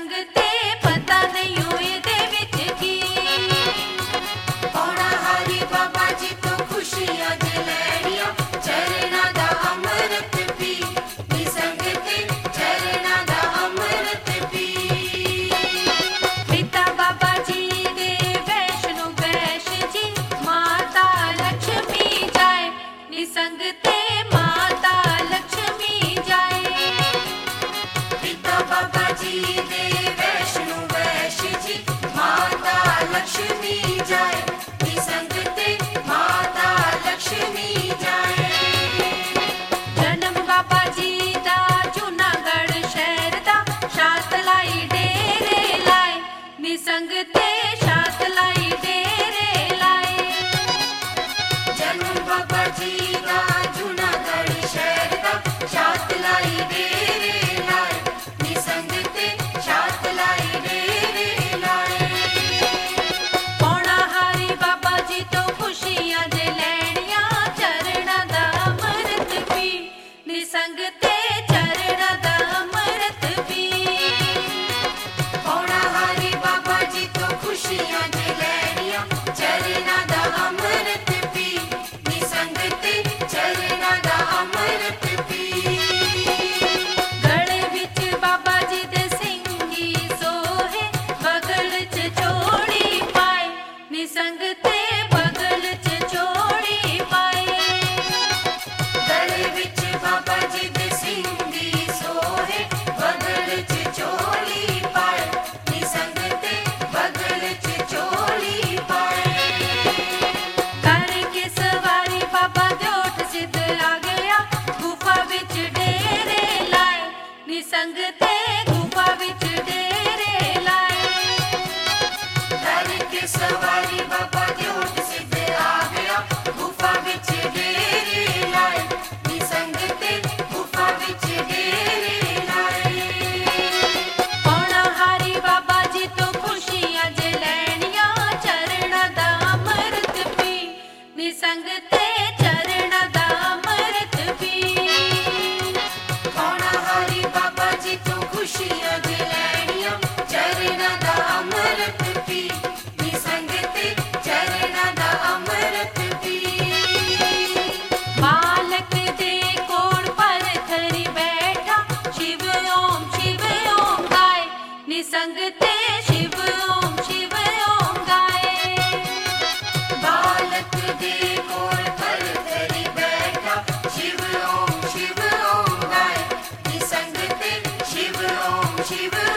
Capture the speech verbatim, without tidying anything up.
ਨਿਸੰਗ ਤੇ ਪਤਾ ਨਹੀਂ ਇਹਦੇ ਵਿੱਚ ਕੀ। ਪੌਣਾ ਹਰੀ ਬਾਬਾ ਜੀ ਤੋਂ ਖੁਸ਼ੀਆਂ ਜੇ ਲੈਣੀਆਂ, ਚਰਨਾਂ ਦਾ ਅੰਮ੍ਰਿਤ ਪੀ, ਨਿਸੰਗ ਤੇ ਚਰਨਾਂ ਦਾ ਅੰਮ੍ਰਿਤ ਪੀ। ਪਿਤਾ ਬਾਬਾ ਜੀ ਦੇ ਵੈਸ਼ਨੋ ਵੈਸ਼ ਜੀ, ਮਾਤਾ ਲక్ష్ਮੀ ਜਾਏ, ਨਿਸੰਗ ਤੇ ਮਾਤਾ ਲక్ష్ਮੀ ਜਾਏ। ਪਿਤਾ ਬਾਬਾ ਜੀ ਦੇ ਵੈਸ਼ਨੋ ਵੈਸ਼ ਜੀ, ਮਾਤਾ ਲక్ష్ਮੀ ਜਾਏ, ਨਿਸੰਗ ਤੇ ਮਾਤਾ ਲక్ష్ਮੀ ਜਾਏ। ਜਨਮ ਬਾਬਾ ਜੀ ਦਾ ਜੂਨਾਗੜ੍ਹ ਸ਼ਹਿਰ ਦਾ, ਸ਼ਾਤਲਾਈ ਡੇਰੇ ਲਾਏ, ਨਿਸੰਗ ਤੇ ਸ਼ਾਤਲਾਈ ਡੇਰੇ ਲਾਏ। ਜਨਮ ਬਾਬਾ ਜੀ ਦਾ ਜੂਨਾਗੜ੍ਹ ਸ਼ਹਿਰ ਦਾ, ਸ਼ਾਤਲਾਈ ਡੇਰੇ ਲਾਏ, ਨਿਸੰਗ ਤੇ ਸ਼ਾਤਲਾਈ ਡੇਰੇ ਲਾਏ। ਪੌਣਾ ਹਾਰੀ ਬਾਬਾ ਜੀ ਤੋਂ ਖੁਸ਼ੀਆਂ ਜੇ ਲੈਣੀਆਂ, ਚਰਨਾਂ ਦਾ ਅੰਮ੍ਰਿਤ ਪੀ, ਨਿਸੰਗ ਤੇ ਚਰਨਾਂ ਦਾ ਅੰਮ੍ਰਿਤ ਪੀ। ਪੌਣਾ ਹਰੀ ਬਾਬਾ ਜੀ ਤੋਂ ਖੁਸ਼ੀਆਂ ਜੇ ਲੈਣੀਆਂ, ਚਰਨਾਂ ਦਾ ਅੰਮ੍ਰਿਤ ਪੀ, ਨਿਸੰਗ ਤੇ ਚਰਨਾਂ ਦਾ ਅੰਮ੍ਰਿਤ ਪੀ। ਗਲੇ ਵਿੱਚ ਬਾਬਾ ਜੀ ਦੇ ਸਿੰਘੀ ਸੋਹੇ, ਬਗਲ 'ਚ ਚੋੜੀ ਪਾਏ, ਨਿਸੰਗ ਤੇ ਬਗਲ 'ਚ ਚੋੜੀ ਪਾਏ। ਗਲੇ ਵਿੱਚ ਬਾਬਾ ਜੀ ਦੇ ਸਿੰਘੀ ਸੋਹੇ, ਬਗਲ 'ਚ ਚੋਲੀ ਪਾਏ, ਨਿਸੰਗ ਤੇ ਬਗਲ 'ਚ ਚੋਲੀ ਪਾਏ। ਕਰਕੇ ਸਵਾਰੀ ਬਾਬਾ ਦਿਓਟ ਸਿੱਧ ਆ ਗਿਆ, ਗੁਫਾ ਵਿੱਚ ਡੇਰੇ ਲਾਏ, ਨਿਸੰਗ ਤੇ ਗੁਫਾ ਵਿੱਚ ਡੇਰੇ ਲਾਏ। ਕਰਕੇ ਸਵਾਰੀ ਬਾਬਾ ਦਿਓਟ ਸਿੱਧ ਆ ਗਿਆ, ਗੁਫਾ ਵਿੱਚ ਡੇਰੇ ਲਾਏ, ਨਿਸੰਗ ਤੇ ਗੁਫਾ ਵਿੱਚ ਡੇਰੇ ਲਾਏ। ਪੌਣਾ ਹਾਰੀ ਬਾਬਾ ਜੀ ਤੋਂ ਖੁਸ਼ੀਆਂ ਜੇ ਲੈਣੀਆਂ, ਚਰਨਾਂ ਦਾ ਅੰਮ੍ਰਿਤ ਪੀ, ਨਿਸੰਗ ਤੇ ਚਰਨਾਂ ਦਾ ਅੰਮ੍ਰਿਤ ਪੀ। ਪੌਣਾ ਹਰੀ ਬਾਬਾ ਜੀ ਤੋਂ ਖੁਸ਼ੀਆਂ ਜੇ ਲੈਣੀਆਂ, ਚਰਨਾਂ ਦਾ ਅੰਮ੍ਰਿਤ ਪੀ, ਨਿਸੰਗ ਤੇ ਚਰਨਾਂ ਦਾ ਅੰਮ੍ਰਿਤ ਪੀ। ਬਾਲਕ ਦੇ ਕੋਲ ਪਰਥਰੀ ਬੈਠਾ, ਸ਼ਿਵ ਓਮ ਸ਼ਿਵ ਓਮ ਗਾਏ, ਨਿਸੰਗ ਤੇ ਸ਼ਿਵ ਓਮ ਸ਼ਿਵ ਓਮ ਗਾਏ। ਬਾਲਕ ਦੇ ਕੋਲ ਪਰਥਰੀ ਬੈਠਾ, ਸ਼ਿਵ ਓਮ ਸ਼ਿਵ ਓਮ ਗਾਏ, ਨਿਸੰਗ ਤੇ ਸ਼ਿਵ ਓਮ ਸ਼ਿਵ